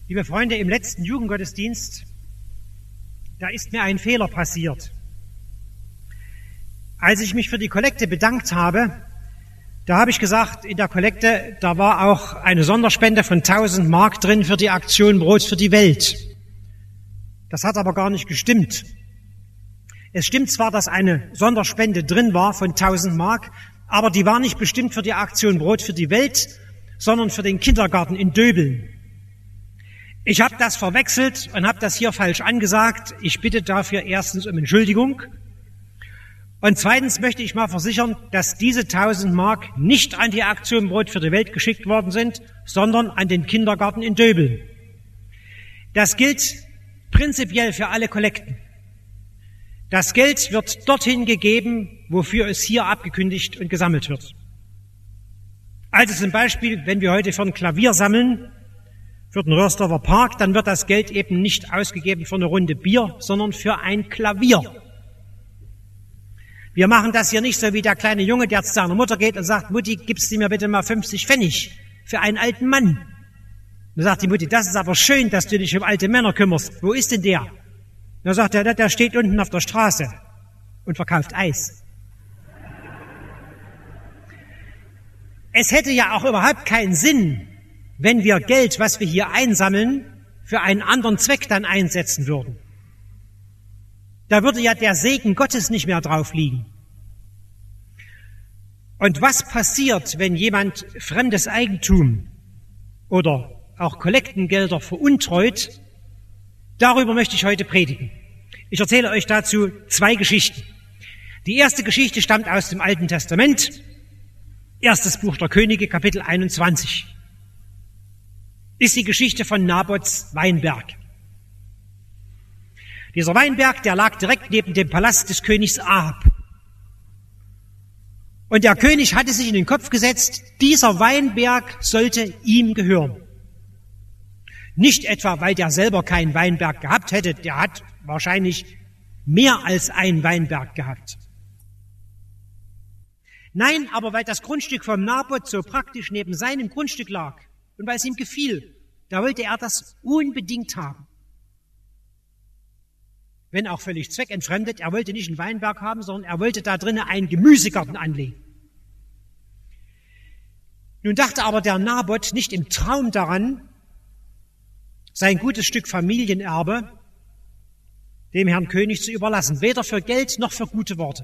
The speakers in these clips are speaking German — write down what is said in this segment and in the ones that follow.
Liebe Freunde, im letzten Jugendgottesdienst, da ist mir ein Fehler passiert. Als ich mich für die Kollekte bedankt habe, da habe ich gesagt, in der Kollekte, da war auch eine Sonderspende von 1000 Mark drin für die Aktion Brot für die Welt. Das hat aber gar nicht gestimmt. Es stimmt zwar, dass eine Sonderspende drin war von 1000 Mark, aber die war nicht bestimmt für die Aktion Brot für die Welt, sondern für den Kindergarten in Döbeln. Ich habe das verwechselt und habe das hier falsch angesagt. Ich bitte dafür erstens um Entschuldigung. Und zweitens möchte ich mal versichern, dass diese 1000 Mark nicht an die Aktion Brot für die Welt geschickt worden sind, sondern an den Kindergarten in Döbeln. Das gilt prinzipiell für alle Kollekten. Das Geld wird dorthin gegeben, wofür es hier abgekündigt und gesammelt wird. Also zum Beispiel, wenn wir heute für ein Klavier sammeln, für den Röhrsdorfer Park, dann wird das Geld eben nicht ausgegeben für eine Runde Bier, sondern für ein Klavier. Wir machen das hier nicht so wie der kleine Junge, der zu seiner Mutter geht und sagt, Mutti, gibst du mir bitte mal 50 Pfennig für einen alten Mann? Dann sagt die Mutti, das ist aber schön, dass du dich um alte Männer kümmerst. Wo ist denn der? Dann sagt er, der steht unten auf der Straße und verkauft Eis. Es hätte ja auch überhaupt keinen Sinn, wenn wir Geld, was wir hier einsammeln, für einen anderen Zweck dann einsetzen würden. Da würde ja der Segen Gottes nicht mehr drauf liegen. Und was passiert, wenn jemand fremdes Eigentum oder auch Kollektengelder veruntreut? Darüber möchte ich heute predigen. Ich erzähle euch dazu 2 Geschichten. Die erste Geschichte stammt aus dem Alten Testament, 1. Buch der Könige, Kapitel 21. Ist die Geschichte von Nabots Weinberg. Dieser Weinberg, der lag direkt neben dem Palast des Königs Ahab. Und der König hatte sich in den Kopf gesetzt, dieser Weinberg sollte ihm gehören. Nicht etwa, weil der selber keinen Weinberg gehabt hätte, der hat wahrscheinlich mehr als einen Weinberg gehabt. Nein, aber weil das Grundstück vom Nabot so praktisch neben seinem Grundstück lag und weil es ihm gefiel, da wollte er das unbedingt haben. Wenn auch völlig zweckentfremdet, er wollte nicht einen Weinberg haben, sondern er wollte da drinnen einen Gemüsegarten anlegen. Nun dachte aber der Nabot nicht im Traum daran, sein gutes Stück Familienerbe dem Herrn König zu überlassen, weder für Geld noch für gute Worte.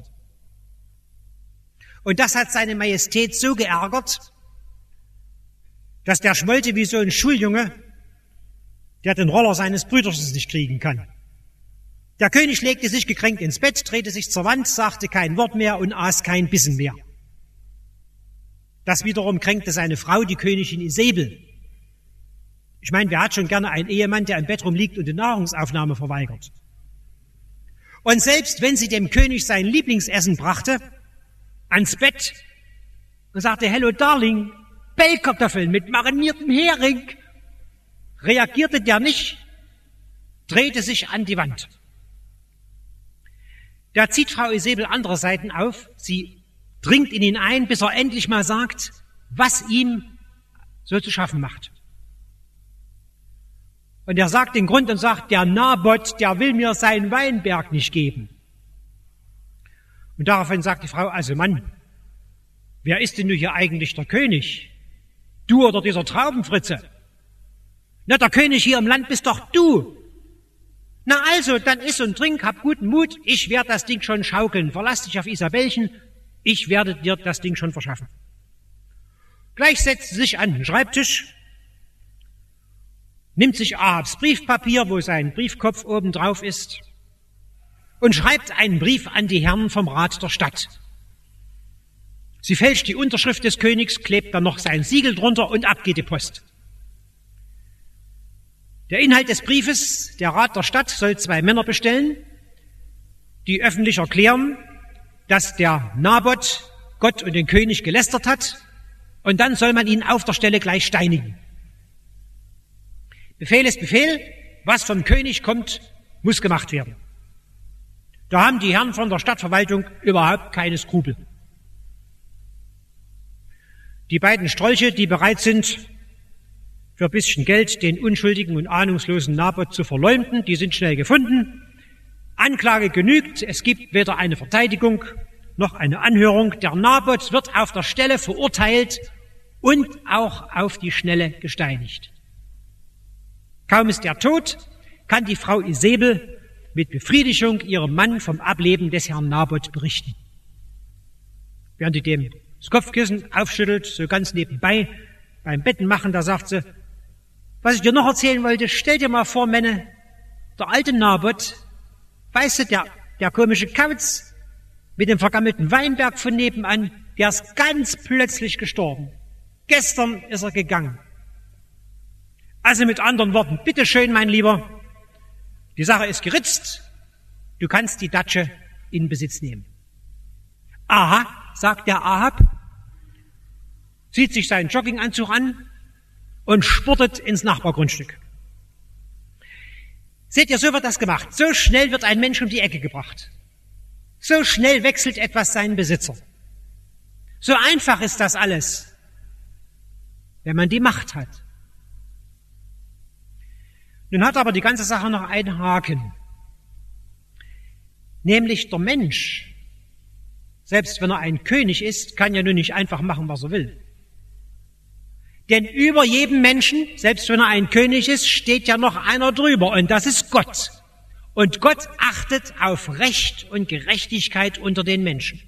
Und das hat seine Majestät so geärgert, dass der schmollte wie so ein Schuljunge, der den Roller seines Brüders nicht kriegen kann. Der König legte sich gekränkt ins Bett, drehte sich zur Wand, sagte kein Wort mehr und aß kein Bissen mehr. Das wiederum kränkte seine Frau, die Königin Isabel. Ich meine, wer hat schon gerne einen Ehemann, der im Bett rumliegt und die Nahrungsaufnahme verweigert? Und selbst wenn sie dem König sein Lieblingsessen brachte, ans Bett und sagte, hello darling, Pellkartoffeln mit mariniertem Hering, reagierte der nicht, drehte sich an die Wand. Da zieht Frau Isabel andere Seiten auf, sie dringt in ihn ein, bis er endlich mal sagt, was ihm so zu schaffen macht. Und er sagt den Grund und sagt, der Nabot, der will mir seinen Weinberg nicht geben. Und daraufhin sagt die Frau, also Mann, wer ist denn nun hier eigentlich der König? Du oder dieser Traubenfritze? Na, der König hier im Land bist doch du. Na also, dann iss und trink, hab guten Mut, ich werde das Ding schon schaukeln. Verlass dich auf Isabelchen, ich werde dir das Ding schon verschaffen. Gleich setzt sie sich an den Schreibtisch, nimmt sich Ahabs Briefpapier, wo sein Briefkopf oben drauf ist, und schreibt einen Brief an die Herren vom Rat der Stadt. Sie fälscht die Unterschrift des Königs, klebt dann noch sein Siegel drunter und ab geht die Post. Der Inhalt des Briefes, der Rat der Stadt soll 2 Männer bestellen, die öffentlich erklären, dass der Nabot Gott und den König gelästert hat, und dann soll man ihn auf der Stelle gleich steinigen. Befehl ist Befehl, was vom König kommt, muss gemacht werden. Da haben die Herren von der Stadtverwaltung überhaupt keine Skrupel. Die beiden Strolche, die bereit sind, für ein bisschen Geld den unschuldigen und ahnungslosen Nabot zu verleumden. Die sind schnell gefunden. Anklage genügt. Es gibt weder eine Verteidigung noch eine Anhörung. Der Nabot wird auf der Stelle verurteilt und auch auf die Schnelle gesteinigt. Kaum ist er tot, kann die Frau Isebel mit Befriedigung ihrem Mann vom Ableben des Herrn Nabot berichten. Während die dem das Kopfkissen aufschüttelt, so ganz nebenbei, beim Betten machen, da sagt sie, was ich dir noch erzählen wollte, stell dir mal vor, Männer, der alte Nabot, weißt du, der komische Kauz mit dem vergammelten Weinberg von nebenan, der ist ganz plötzlich gestorben. Gestern ist er gegangen. Also mit anderen Worten, bitteschön, mein Lieber, die Sache ist geritzt, du kannst die Datsche in Besitz nehmen. Aha, sagt der Ahab, zieht sich seinen Jogginganzug an und spurtet ins Nachbargrundstück. Seht ihr, so wird das gemacht. So schnell wird ein Mensch um die Ecke gebracht. So schnell wechselt etwas seinen Besitzer. So einfach ist das alles, wenn man die Macht hat. Nun hat aber die ganze Sache noch einen Haken. Nämlich der Mensch, selbst wenn er ein König ist, kann ja nun nicht einfach machen, was er will. Denn über jedem Menschen, selbst wenn er ein König ist, steht ja noch einer drüber, und das ist Gott. Und Gott achtet auf Recht und Gerechtigkeit unter den Menschen.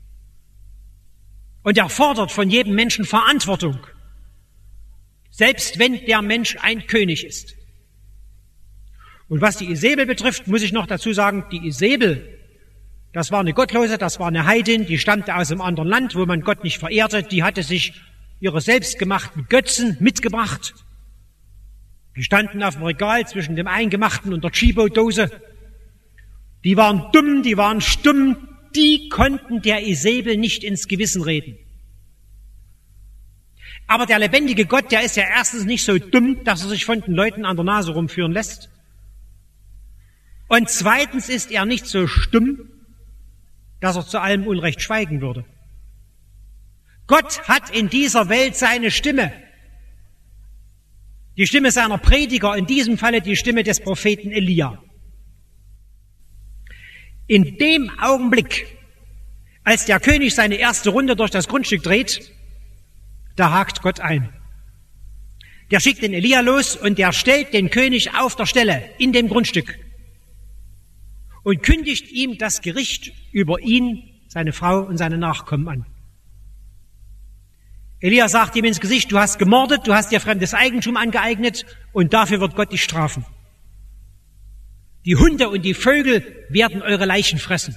Und er fordert von jedem Menschen Verantwortung, selbst wenn der Mensch ein König ist. Und was die Isebel betrifft, muss ich noch dazu sagen, die Isebel, das war eine Gottlose, das war eine Heidin, die stammte aus einem anderen Land, wo man Gott nicht verehrte, die hatte sich ihre selbstgemachten Götzen mitgebracht. Die standen auf dem Regal zwischen dem Eingemachten und der Chibo-Dose. Die waren dumm, die waren stumm, die konnten der Isebel nicht ins Gewissen reden. Aber der lebendige Gott, der ist ja erstens nicht so dumm, dass er sich von den Leuten an der Nase rumführen lässt. Und zweitens ist er nicht so stumm, dass er zu allem Unrecht schweigen würde. Gott hat in dieser Welt seine Stimme. Die Stimme seiner Prediger, in diesem Falle die Stimme des Propheten Elia. In dem Augenblick, als der König seine erste Runde durch das Grundstück dreht, da hakt Gott ein. Der schickt den Elia los und der stellt den König auf der Stelle in dem Grundstück und kündigt ihm das Gericht über ihn, seine Frau und seine Nachkommen an. Elia sagt ihm ins Gesicht, du hast gemordet, du hast dir fremdes Eigentum angeeignet und dafür wird Gott dich strafen. Die Hunde und die Vögel werden eure Leichen fressen.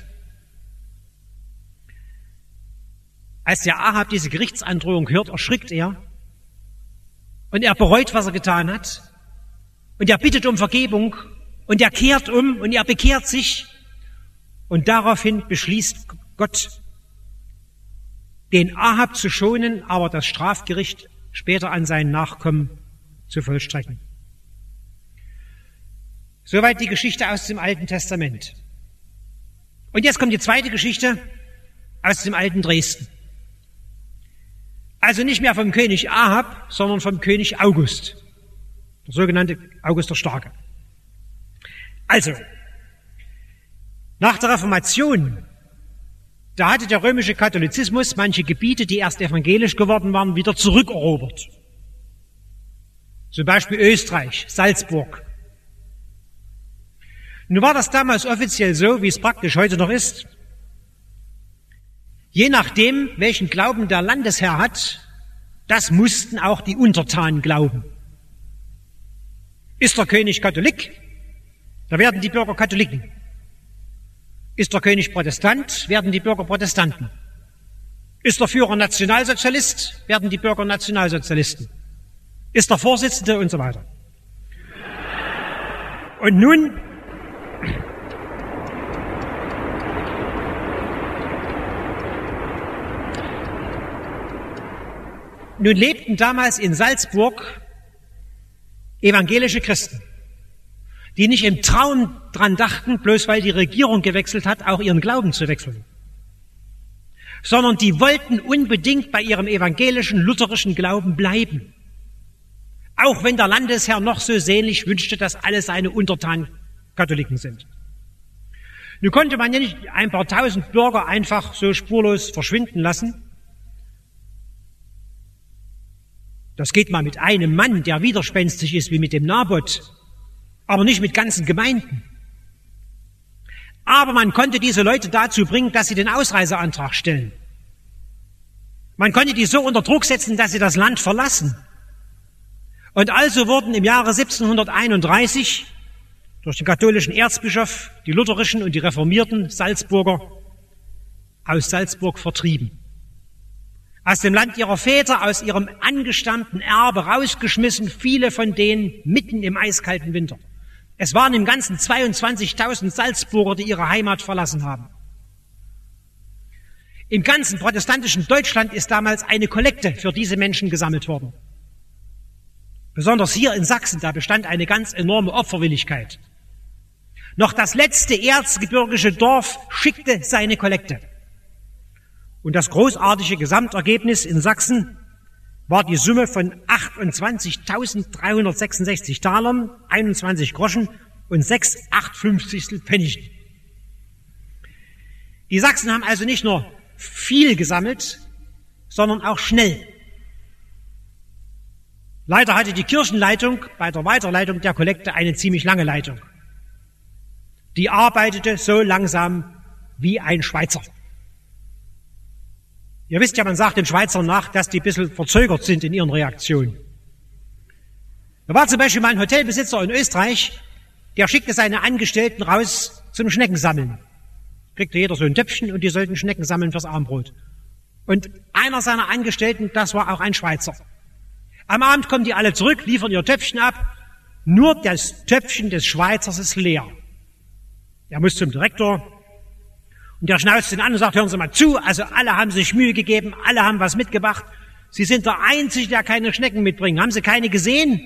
Als der Ahab diese Gerichtsandrohung hört, erschrickt er und er bereut, was er getan hat und er bittet um Vergebung und er kehrt um und er bekehrt sich und daraufhin beschließt Gott, den Ahab zu schonen, aber das Strafgericht später an seinen Nachkommen zu vollstrecken. Soweit die Geschichte aus dem Alten Testament. Und jetzt kommt die zweite Geschichte aus dem alten Dresden. Also nicht mehr vom König Ahab, sondern vom König August, der sogenannte August der Starke. Also, nach der Reformation, da hatte der römische Katholizismus manche Gebiete, die erst evangelisch geworden waren, wieder zurückerobert. Zum Beispiel Österreich, Salzburg. Nun war das damals offiziell so, wie es praktisch heute noch ist. Je nachdem, welchen Glauben der Landesherr hat, das mussten auch die Untertanen glauben. Ist der König Katholik, da werden die Bürger Katholiken. Ist der König Protestant, werden die Bürger Protestanten. Ist der Führer Nationalsozialist, werden die Bürger Nationalsozialisten. Ist der Vorsitzende und so weiter. Und nun lebten damals in Salzburg evangelische Christen, die nicht im Traum dran dachten, bloß weil die Regierung gewechselt hat, auch ihren Glauben zu wechseln, sondern die wollten unbedingt bei ihrem evangelischen, lutherischen Glauben bleiben. auch wenn der Landesherr noch so sehnlich wünschte, dass alle seine Untertanen Katholiken sind. Nun konnte man ja nicht ein paar tausend Bürger einfach so spurlos verschwinden lassen. Das geht mal mit einem Mann, der widerspenstig ist wie mit dem Naboth, aber nicht mit ganzen Gemeinden. Aber man konnte diese Leute dazu bringen, dass sie den Ausreiseantrag stellen. Man konnte die so unter Druck setzen, dass sie das Land verlassen. Und also wurden im Jahre 1731 durch den katholischen Erzbischof die lutherischen und die reformierten Salzburger aus Salzburg vertrieben. Aus dem Land ihrer Väter, aus ihrem angestammten Erbe rausgeschmissen, viele von denen mitten im eiskalten Winter. Es waren im Ganzen 22.000 Salzburger, die ihre Heimat verlassen haben. Im ganzen protestantischen Deutschland ist damals eine Kollekte für diese Menschen gesammelt worden. Besonders hier in Sachsen, da bestand eine ganz enorme Opferwilligkeit. Noch das letzte erzgebirgische Dorf schickte seine Kollekte. Und das großartige Gesamtergebnis in Sachsen war die Summe von 28.366 Talern, 21 Groschen und 6,8 Pfennigen. Die Sachsen haben also nicht nur viel gesammelt, sondern auch schnell. Leider hatte die Kirchenleitung bei der Weiterleitung der Kollekte eine ziemlich lange Leitung. Die arbeitete so langsam wie ein Schweizer. Ihr wisst ja, man sagt den Schweizern nach, dass die ein bisschen verzögert sind in ihren Reaktionen. Da war zum Beispiel mal ein Hotelbesitzer in Österreich, der schickte seine Angestellten raus zum Schneckensammeln. Kriegte jeder so ein Töpfchen und die sollten Schnecken sammeln fürs Abendbrot. Und einer seiner Angestellten, das war auch ein Schweizer. Am Abend kommen die alle zurück, liefern ihr Töpfchen ab, nur das Töpfchen des Schweizers ist leer. Er muss zum Direktor und der schnauzt ihn an und sagt, hören Sie mal zu, also alle haben sich Mühe gegeben, alle haben was mitgebracht. Sie sind der Einzige, der keine Schnecken mitbringt. Haben Sie keine gesehen?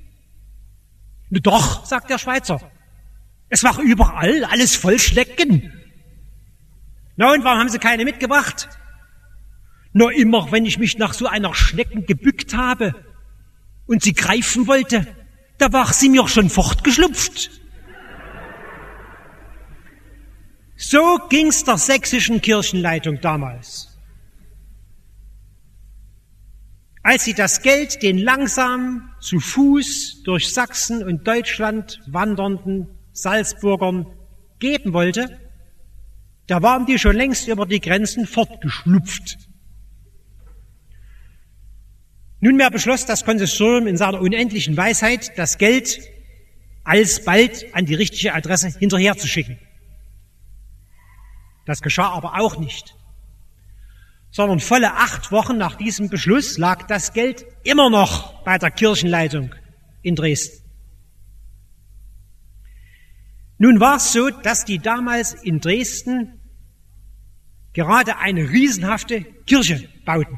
Doch, sagt der Schweizer. Es war überall alles voll Schnecken. Na und warum haben Sie keine mitgebracht? Nur immer, wenn ich mich nach so einer Schnecken gebückt habe und sie greifen wollte, da war sie mir schon fortgeschlupft. So ging's der sächsischen Kirchenleitung damals. Als sie das Geld den langsam zu Fuß durch Sachsen und Deutschland wandernden Salzburgern geben wollte, da waren die schon längst über die Grenzen fortgeschlupft. Nunmehr beschloss das Konsistorium in seiner unendlichen Weisheit, das Geld alsbald an die richtige Adresse hinterherzuschicken. Das geschah aber auch nicht, sondern volle 8 Wochen nach diesem Beschluss lag das Geld immer noch bei der Kirchenleitung in Dresden. Nun war es so, dass die damals in Dresden gerade eine riesenhafte Kirche bauten.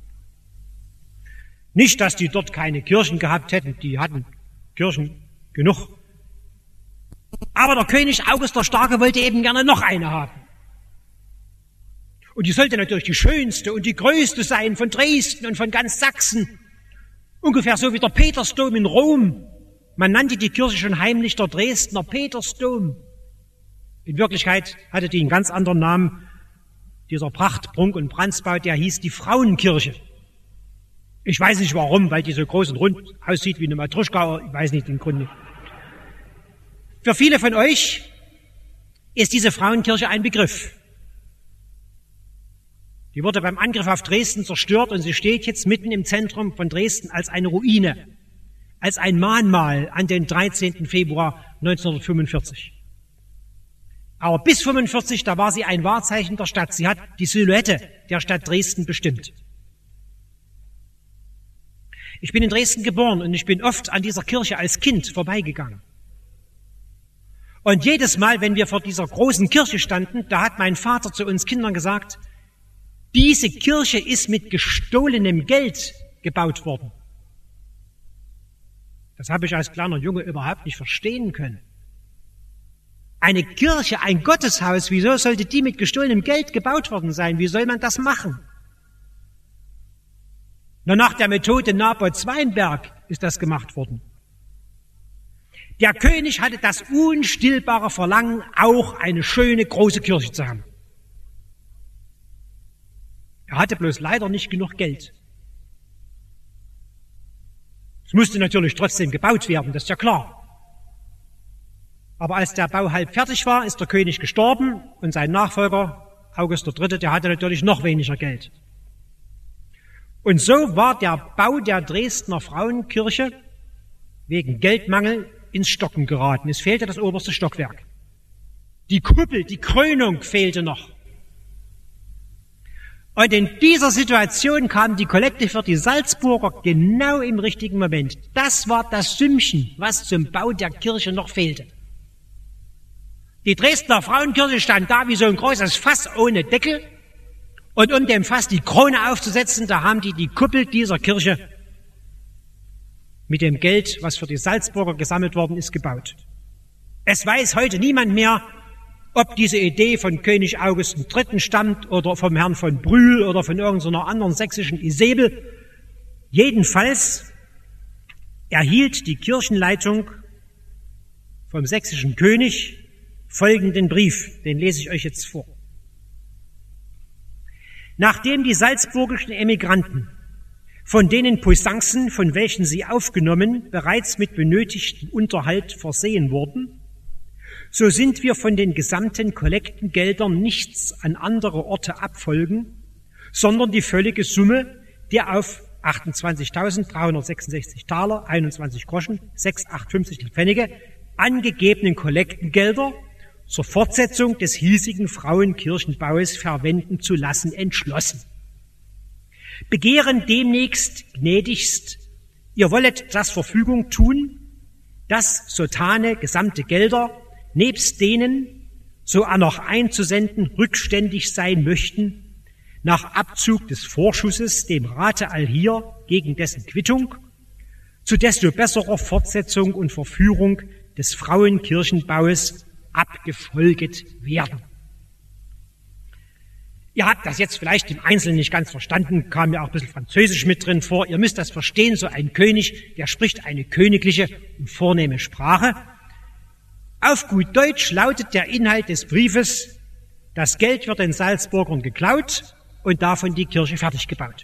Nicht, dass die dort keine Kirchen gehabt hätten, die hatten Kirchen genug. Aber der König August der Starke wollte eben gerne noch eine haben. Und die sollte natürlich die schönste und die größte sein von Dresden und von ganz Sachsen. Ungefähr so wie der Petersdom in Rom. Man nannte die Kirche schon heimlich der Dresdner Petersdom. In Wirklichkeit hatte die einen ganz anderen Namen. Dieser Pracht-, Prunk- und Brandsbau, der hieß die Frauenkirche. Ich weiß nicht warum, weil die so groß und rund aussieht wie eine Matruschka, ich weiß nicht den Grund nicht. Für viele von euch ist diese Frauenkirche ein Begriff. Die wurde beim Angriff auf Dresden zerstört und sie steht jetzt mitten im Zentrum von Dresden als eine Ruine, als ein Mahnmal an den 13. Februar 1945. Aber bis 1945, da war sie ein Wahrzeichen der Stadt. Sie hat die Silhouette der Stadt Dresden bestimmt. Ich bin in Dresden geboren und ich bin oft an dieser Kirche als Kind vorbeigegangen. Und jedes Mal, wenn wir vor dieser großen Kirche standen, da hat mein Vater zu uns Kindern gesagt, diese Kirche ist mit gestohlenem Geld gebaut worden. Das habe ich als kleiner Junge überhaupt nicht verstehen können. Eine Kirche, ein Gotteshaus, wieso sollte die mit gestohlenem Geld gebaut worden sein? Wie soll man das machen? Nur nach der Methode Naboth-Weinberg ist das gemacht worden. Der König hatte das unstillbare Verlangen, auch eine schöne große Kirche zu haben. Er hatte bloß leider nicht genug Geld. Es musste natürlich trotzdem gebaut werden, das ist ja klar. Aber als der Bau halb fertig war, ist der König gestorben und sein Nachfolger, August III., der hatte natürlich noch weniger Geld. Und so war der Bau der Dresdner Frauenkirche wegen Geldmangel ins Stocken geraten. Es fehlte das oberste Stockwerk. Die Kuppel, die Krönung fehlte noch. Und in dieser Situation kam die Kollekte für die Salzburger genau im richtigen Moment. Das war das Sümmchen, was zum Bau der Kirche noch fehlte. Die Dresdner Frauenkirche stand da wie so ein großes Fass ohne Deckel. Und um dem Fass die Krone aufzusetzen, da haben die Kuppel dieser Kirche mit dem Geld, was für die Salzburger gesammelt worden ist, gebaut. Es weiß heute niemand mehr, ob diese Idee von König August III. Stammt oder vom Herrn von Brühl oder von irgendeiner anderen sächsischen Isabel. Jedenfalls erhielt die Kirchenleitung vom sächsischen König folgenden Brief, den lese ich euch jetzt vor. Nachdem die salzburgischen Emigranten, von denen Poussinsen, von welchen sie aufgenommen, bereits mit benötigtem Unterhalt versehen wurden, so sind wir von den gesamten Kollektengeldern nichts an andere Orte abfolgen, sondern die völlige Summe der auf 28.366 Taler, 21 Groschen, 6,58 Pfennige angegebenen Kollektengelder zur Fortsetzung des hiesigen Frauenkirchenbaues verwenden zu lassen entschlossen. Begehren demnächst gnädigst, ihr wollet das Verfügung tun, dass sotane gesamte Gelder nebst denen, so auch noch einzusenden, rückständig sein möchten, nach Abzug des Vorschusses dem Rate allhier gegen dessen Quittung, zu desto besserer Fortsetzung und Verführung des Frauenkirchenbaues abgefolget werden. Ihr habt das jetzt vielleicht im Einzelnen nicht ganz verstanden, kam ja auch ein bisschen Französisch mit drin vor. Ihr müsst das verstehen, so ein König, der spricht eine königliche und vornehme Sprache. Auf gut Deutsch lautet der Inhalt des Briefes, das Geld wird den Salzburgern geklaut und davon die Kirche fertig gebaut.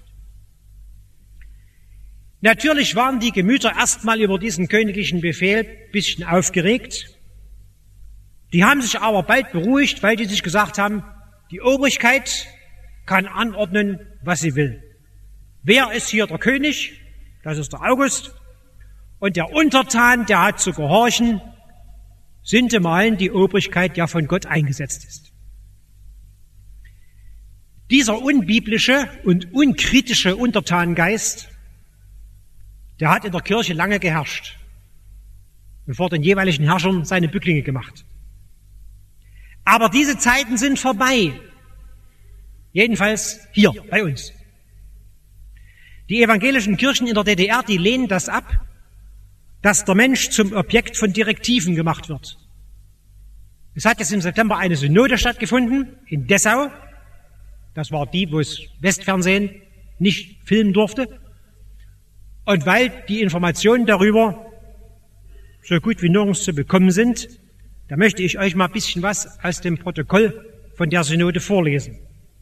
Natürlich waren die Gemüter erstmal über diesen königlichen Befehl ein bisschen aufgeregt. Die haben sich aber bald beruhigt, weil die sich gesagt haben, die Obrigkeit kann anordnen, was sie will. Wer ist hier der König? Das ist der August. Und der Untertan, der hat zu gehorchen, sintemalen die Obrigkeit ja von Gott eingesetzt ist. Dieser unbiblische und unkritische Untertanengeist, der hat in der Kirche lange geherrscht und vor den jeweiligen Herrschern seine Bücklinge gemacht. Aber diese Zeiten sind vorbei. Jedenfalls hier bei uns. Die evangelischen Kirchen in der DDR, die lehnen das ab, dass der Mensch zum Objekt von Direktiven gemacht wird. Es hat jetzt im September eine Synode stattgefunden in Dessau. Das war die, wo das Westfernsehen nicht filmen durfte. Und weil die Informationen darüber so gut wie nirgends zu bekommen sind, da möchte ich euch mal ein bisschen was aus dem Protokoll von der Synode vorlesen.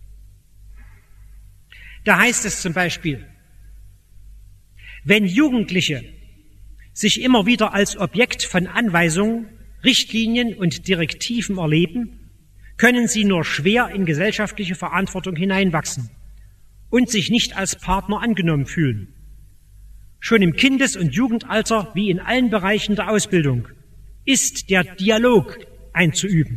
Da heißt es zum Beispiel, wenn Jugendliche sich immer wieder als Objekt von Anweisungen, Richtlinien und Direktiven erleben, können sie nur schwer in gesellschaftliche Verantwortung hineinwachsen und sich nicht als Partner angenommen fühlen. Schon im Kindes- und Jugendalter wie in allen Bereichen der Ausbildung ist der Dialog einzuüben.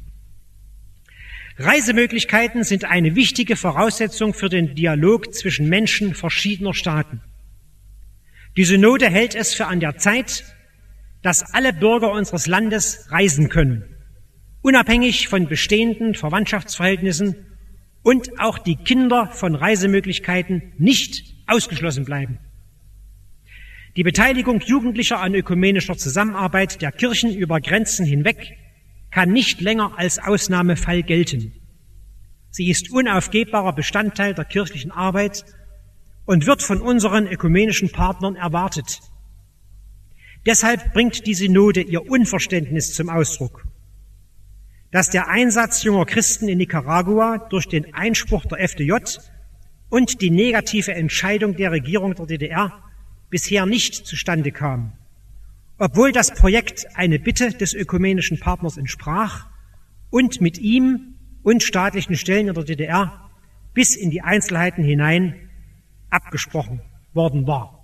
Reisemöglichkeiten sind eine wichtige Voraussetzung für den Dialog zwischen Menschen verschiedener Staaten. Die Synode hält es für an der Zeit, dass alle Bürger unseres Landes reisen können, unabhängig von bestehenden Verwandtschaftsverhältnissen, und auch die Kinder von Reisemöglichkeiten nicht ausgeschlossen bleiben. Die Beteiligung Jugendlicher an ökumenischer Zusammenarbeit der Kirchen über Grenzen hinweg kann nicht länger als Ausnahmefall gelten. Sie ist unaufgebbarer Bestandteil der kirchlichen Arbeit und wird von unseren ökumenischen Partnern erwartet. Deshalb bringt die Synode ihr Unverständnis zum Ausdruck, dass der Einsatz junger Christen in Nicaragua durch den Einspruch der FDJ und die negative Entscheidung der Regierung der DDR bisher nicht zustande kam, obwohl das Projekt eine Bitte des ökumenischen Partners entsprach und mit ihm und staatlichen Stellen in der DDR bis in die Einzelheiten hinein abgesprochen worden war.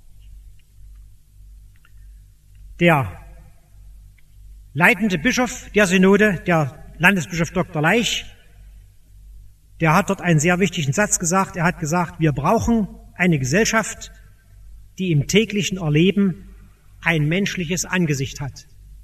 Der leitende Bischof der Synode, der Landesbischof Dr. Leich, der hat dort einen sehr wichtigen Satz gesagt. Er hat gesagt, wir brauchen eine Gesellschaft, die im täglichen Erleben ein menschliches Angesicht hat.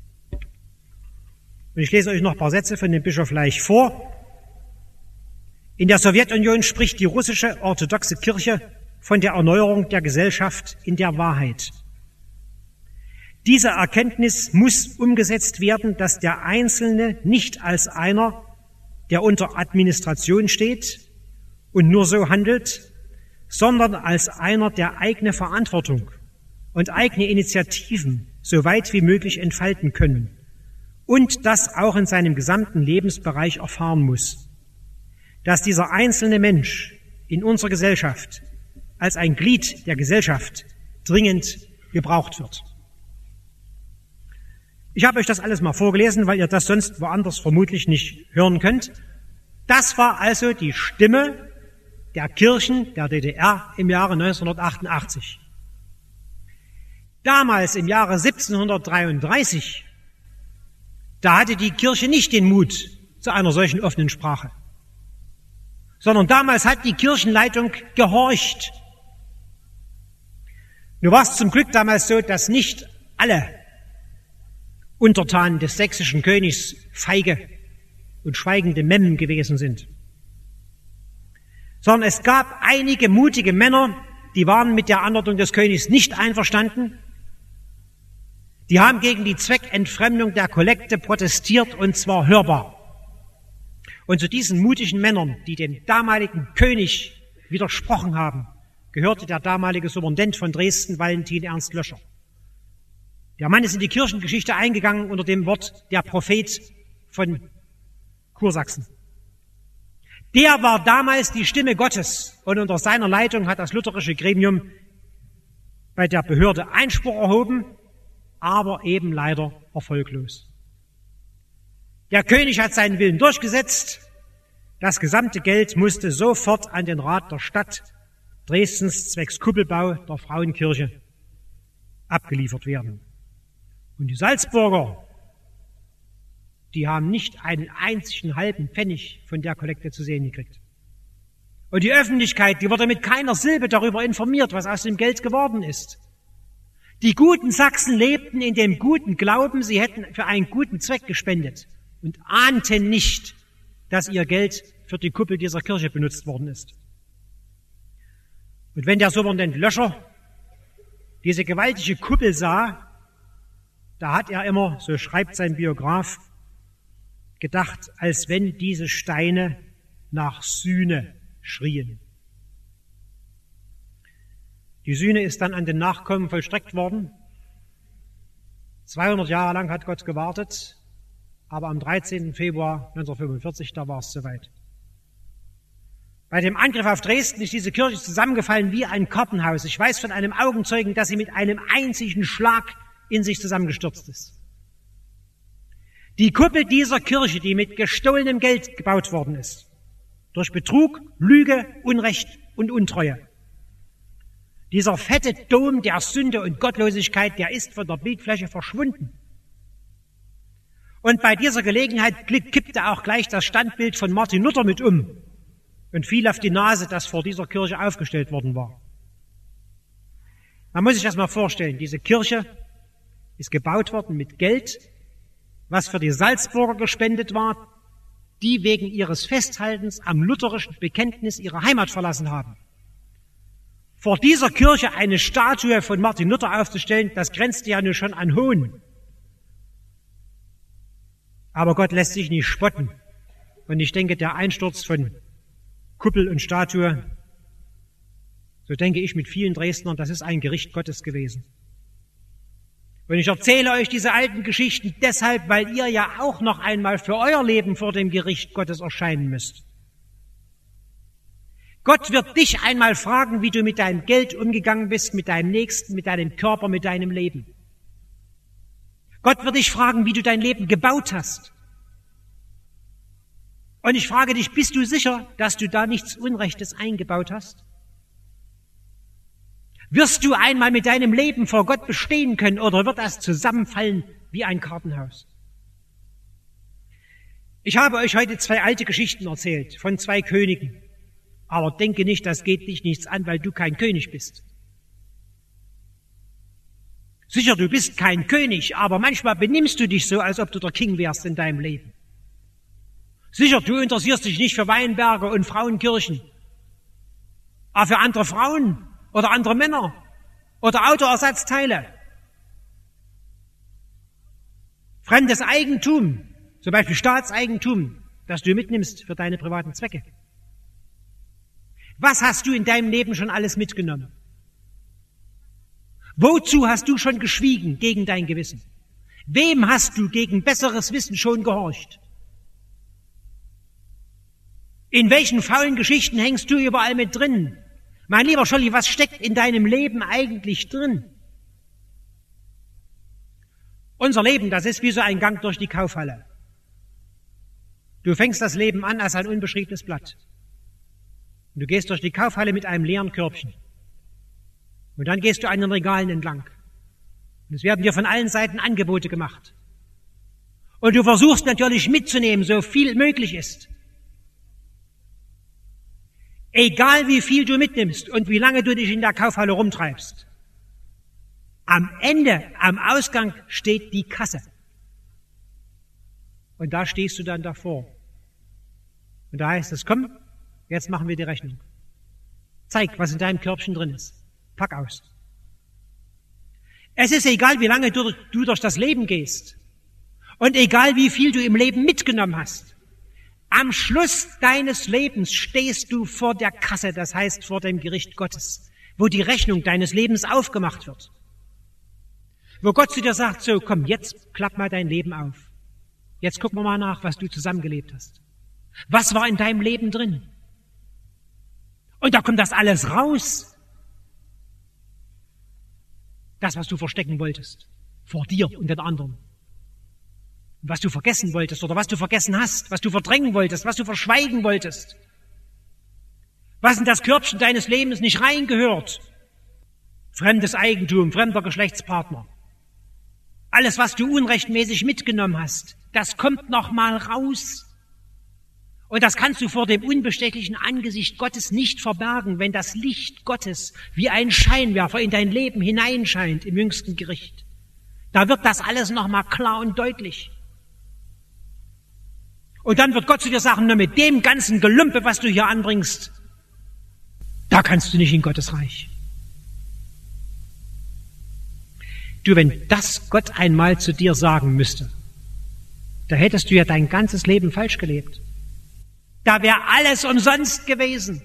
Und ich lese euch noch ein paar Sätze von dem Bischof Leich vor. In der Sowjetunion spricht die russische orthodoxe Kirche von der Erneuerung der Gesellschaft in der Wahrheit. Diese Erkenntnis muss umgesetzt werden, dass der Einzelne nicht als einer, der unter Administration steht und nur so handelt, sondern als einer, der eigene Verantwortung und eigene Initiativen so weit wie möglich entfalten können und das auch in seinem gesamten Lebensbereich erfahren muss. Dass dieser einzelne Mensch in unserer Gesellschaft als ein Glied der Gesellschaft dringend gebraucht wird. Ich habe euch das alles mal vorgelesen, weil ihr das sonst woanders vermutlich nicht hören könnt. Das war also die Stimme der Kirchen der DDR im Jahre 1988. Damals im Jahre 1733, da hatte die Kirche nicht den Mut zu einer solchen offenen Sprache, sondern damals hat die Kirchenleitung gehorcht. Nur war es zum Glück damals so, dass nicht alle Untertanen des sächsischen Königs feige und schweigende Memmen gewesen sind, sondern es gab einige mutige Männer, die waren mit der Anordnung des Königs nicht einverstanden. Die haben gegen die Zweckentfremdung der Kollekte protestiert, und zwar hörbar. Und zu diesen mutigen Männern, die dem damaligen König widersprochen haben, gehörte der damalige Superintendent von Dresden, Valentin Ernst Löscher. Der Mann ist in die Kirchengeschichte eingegangen unter dem Wort der Prophet von Kursachsen. Der war damals die Stimme Gottes, und unter seiner Leitung hat das lutherische Gremium bei der Behörde Einspruch erhoben, aber eben leider erfolglos. Der König hat seinen Willen durchgesetzt. Das gesamte Geld musste sofort an den Rat der Stadt Dresdens zwecks Kuppelbau der Frauenkirche abgeliefert werden. Und die Salzburger, die haben nicht einen einzigen halben Pfennig von der Kollekte zu sehen gekriegt. Und die Öffentlichkeit, die wurde mit keiner Silbe darüber informiert, was aus dem Geld geworden ist. Die guten Sachsen lebten in dem guten Glauben, sie hätten für einen guten Zweck gespendet und ahnten nicht, dass ihr Geld für die Kuppel dieser Kirche benutzt worden ist. Und wenn der Superintendent Löscher diese gewaltige Kuppel sah, da hat er immer, so schreibt sein Biograf, gedacht, als wenn diese Steine nach Sühne schrien. Die Sühne ist dann an den Nachkommen vollstreckt worden. 200 Jahre lang hat Gott gewartet, aber am 13. Februar 1945, da war es soweit. Bei dem Angriff auf Dresden ist diese Kirche zusammengefallen wie ein Kartenhaus. Ich weiß von einem Augenzeugen, dass sie mit einem einzigen Schlag in sich zusammengestürzt ist. Die Kuppel dieser Kirche, die mit gestohlenem Geld gebaut worden ist, durch Betrug, Lüge, Unrecht und Untreue. Dieser fette Dom der Sünde und Gottlosigkeit, der ist von der Bildfläche verschwunden. Und bei dieser Gelegenheit kippte auch gleich das Standbild von Martin Luther mit um und fiel auf die Nase, das vor dieser Kirche aufgestellt worden war. Man muss sich das mal vorstellen, diese Kirche ist gebaut worden mit Geld, was für die Salzburger gespendet war, die wegen ihres Festhaltens am lutherischen Bekenntnis ihre Heimat verlassen haben. Vor dieser Kirche eine Statue von Martin Luther aufzustellen, das grenzte ja nur schon an Hohn. Aber Gott lässt sich nicht spotten. Und ich denke, der Einsturz von Kuppel und Statue, So denke ich mit vielen Dresdnern, das ist ein Gericht Gottes gewesen. Und ich erzähle euch diese alten Geschichten deshalb, weil ihr ja auch noch einmal für euer Leben vor dem Gericht Gottes erscheinen müsst. Gott wird dich einmal fragen, wie du mit deinem Geld umgegangen bist, mit deinem Nächsten, mit deinem Körper, mit deinem Leben. Gott wird dich fragen, wie du dein Leben gebaut hast. Und ich frage dich, bist du sicher, dass du da nichts Unrechtes eingebaut hast? Wirst du einmal mit deinem Leben vor Gott bestehen können oder wird das zusammenfallen wie ein Kartenhaus? Ich habe euch heute 2 alte Geschichten erzählt von 2 Königen. Aber denke nicht, das geht dich nichts an, weil du kein König bist. Sicher, du bist kein König, aber manchmal benimmst du dich so, als ob du der King wärst in deinem Leben. Sicher, du interessierst dich nicht für Weinberge und Frauenkirchen, aber für andere Frauen oder andere Männer oder Autoersatzteile. Fremdes Eigentum, zum Beispiel Staatseigentum, das du mitnimmst für deine privaten Zwecke. Was hast du in deinem Leben schon alles mitgenommen? Wozu hast du schon geschwiegen gegen dein Gewissen? Wem hast du gegen besseres Wissen schon gehorcht? In welchen faulen Geschichten hängst du überall mit drin? Mein lieber Scholli, was steckt in deinem Leben eigentlich drin? Unser Leben, das ist wie so ein Gang durch die Kaufhalle. Du fängst das Leben an als ein unbeschriebenes Blatt. Und du gehst durch die Kaufhalle mit einem leeren Körbchen. Und dann gehst du an den Regalen entlang. Und es werden dir von allen Seiten Angebote gemacht. Und du versuchst natürlich mitzunehmen, so viel möglich ist. Egal wie viel du mitnimmst und wie lange du dich in der Kaufhalle rumtreibst. Am Ende, am Ausgang steht die Kasse. Und da stehst du dann davor. Und da heißt es, komm, jetzt machen wir die Rechnung. Zeig, was in deinem Körbchen drin ist. Pack aus. Es ist egal, wie lange du durch das Leben gehst. Und egal, wie viel du im Leben mitgenommen hast. Am Schluss deines Lebens stehst du vor der Kasse, das heißt vor dem Gericht Gottes, wo die Rechnung deines Lebens aufgemacht wird. Wo Gott zu dir sagt, so komm, jetzt klapp mal dein Leben auf. Jetzt gucken wir mal nach, was du zusammengelebt hast. Was war in deinem Leben drin? Und da kommt das alles raus. Das, was du verstecken wolltest. Vor dir und den anderen. Was du vergessen wolltest oder was du vergessen hast. Was du verdrängen wolltest, was du verschweigen wolltest. Was in das Körbchen deines Lebens nicht reingehört. Fremdes Eigentum, fremder Geschlechtspartner. Alles, was du unrechtmäßig mitgenommen hast, das kommt noch mal raus. Und das kannst du vor dem unbestechlichen Angesicht Gottes nicht verbergen, wenn das Licht Gottes wie ein Scheinwerfer in dein Leben hineinscheint im jüngsten Gericht. Da wird das alles nochmal klar und deutlich. Und dann wird Gott zu dir sagen, nur mit dem ganzen Gelumpe, was du hier anbringst, da kannst du nicht in Gottes Reich. Du, wenn das Gott einmal zu dir sagen müsste, da hättest du ja dein ganzes Leben falsch gelebt. Da wäre alles umsonst gewesen.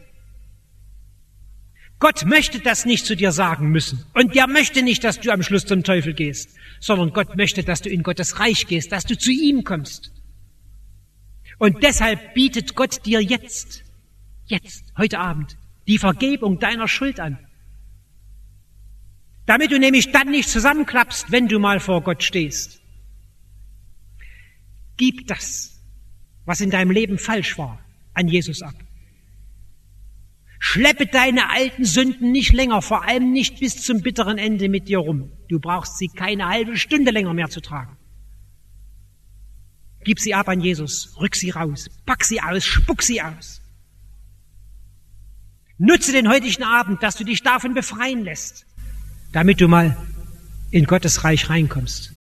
Gott möchte das nicht zu dir sagen müssen. Und er möchte nicht, dass du am Schluss zum Teufel gehst, sondern Gott möchte, dass du in Gottes Reich gehst, dass du zu ihm kommst. Und deshalb bietet Gott dir jetzt, heute Abend, die Vergebung deiner Schuld an. Damit du nämlich dann nicht zusammenklappst, wenn du mal vor Gott stehst. Gib das, was in deinem Leben falsch war, an Jesus ab. Schleppe deine alten Sünden nicht länger, vor allem nicht bis zum bitteren Ende mit dir rum. Du brauchst sie keine halbe Stunde länger mehr zu tragen. Gib sie ab an Jesus, rück sie raus, pack sie aus, spuck sie aus. Nutze den heutigen Abend, dass du dich davon befreien lässt, damit du mal in Gottes Reich reinkommst.